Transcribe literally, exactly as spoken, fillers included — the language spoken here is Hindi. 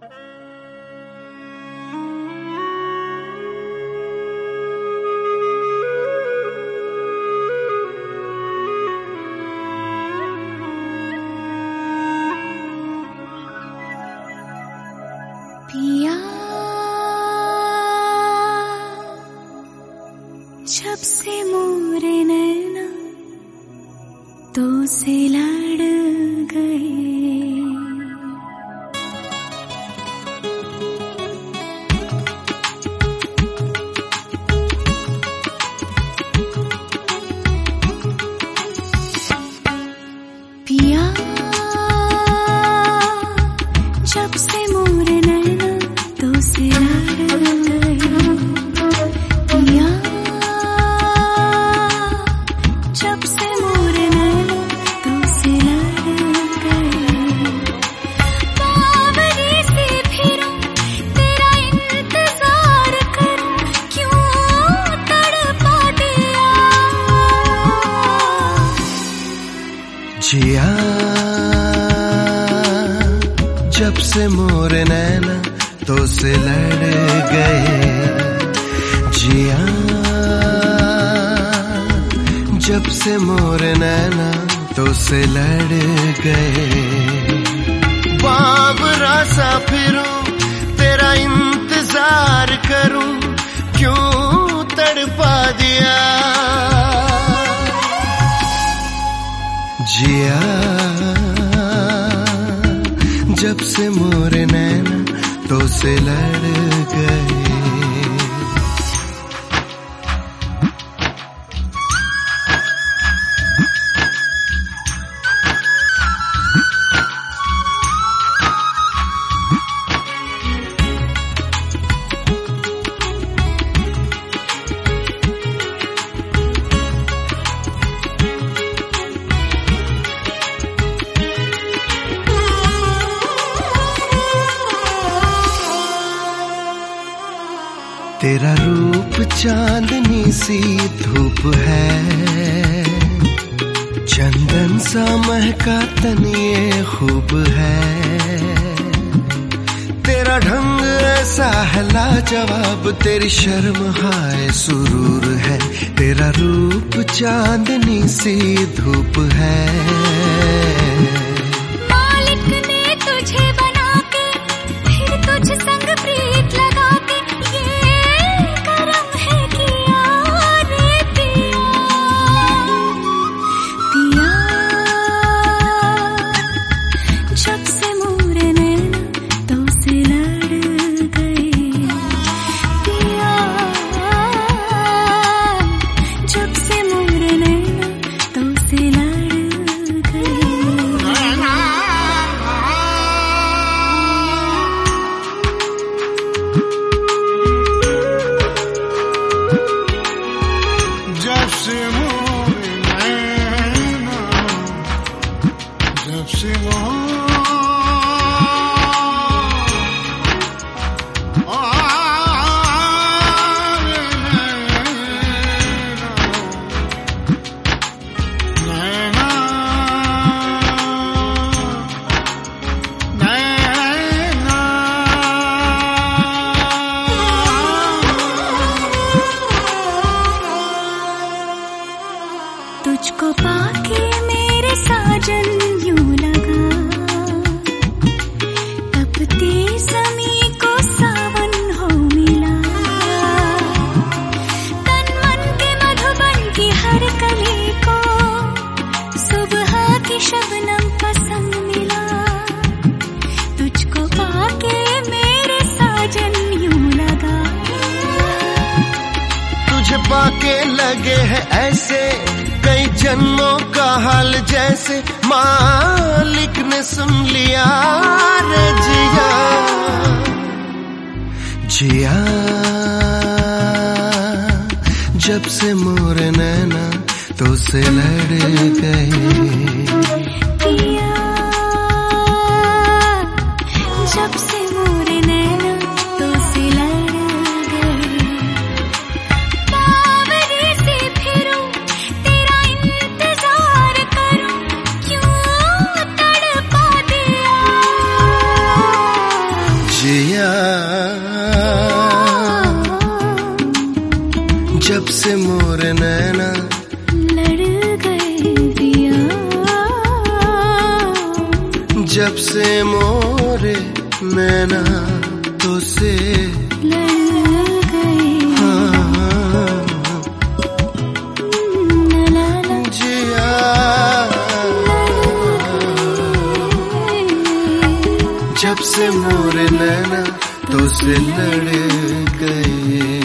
पिया जब से मोरे नैना तो से लड़ गए, पिया जब से मोरे नैना तो से लड़ गए, पिया जब से मोरे नैना तो से लड़ गए। बावरी से फिरूं तेरा इंतजार करूं, क्यों तड़पा दिया जिया जब से मोरे नैना तो से लड़ गए, जिया जब से मोरे नैना तो से लड़ गए। बावरा सा फिरूं तेरा इंतजार करूं, क्यों तड़पा दिया जिया जब से मोरे नैना तो से लड़ गए। तेरा रूप चांदनी सी धूप है, चंदन सा महका तन ये खूब है। तेरा ढंग ऐसा है लाजवाब, तेरी शर्म हाय सुरूर है। तेरा रूप चांदनी सी धूप है, मालिक ने तुझे बना के फिर तुझ संग प्रीत लगा के, जब से मोरे नैना तो से लड़ गए, पिया जब से मोरे नैना तो से लड़ गए। जब से मोरे नैना, जब से मोरे तुझको पाके मेरे साजन यूं लगा, तपती ज़मीं को सावन हो मिला। तन मन के मधुबन की हर कली को सुबह की शबनम का संग मिला। तुझको पाके मेरे साजन यूं लगा, तुझे पाके लगे है ऐसे कई जन्मों का हाल, जैसे मालिक ने सुन लिया रे जिया। जिया जब से मोरे नैना तो से लड़ गए, पिया जब से मोरे नैना तो से लड़ गए। बावरी से फिरूं तेरा इंतजार करूं, क्यों तड़पा दिया से मोर नैना लड़ गए दिया, जब से मोरे नैना तो से लड़ गए। हाँ, ला ला जिया जब से मोरे नैना तो से लड़ गए।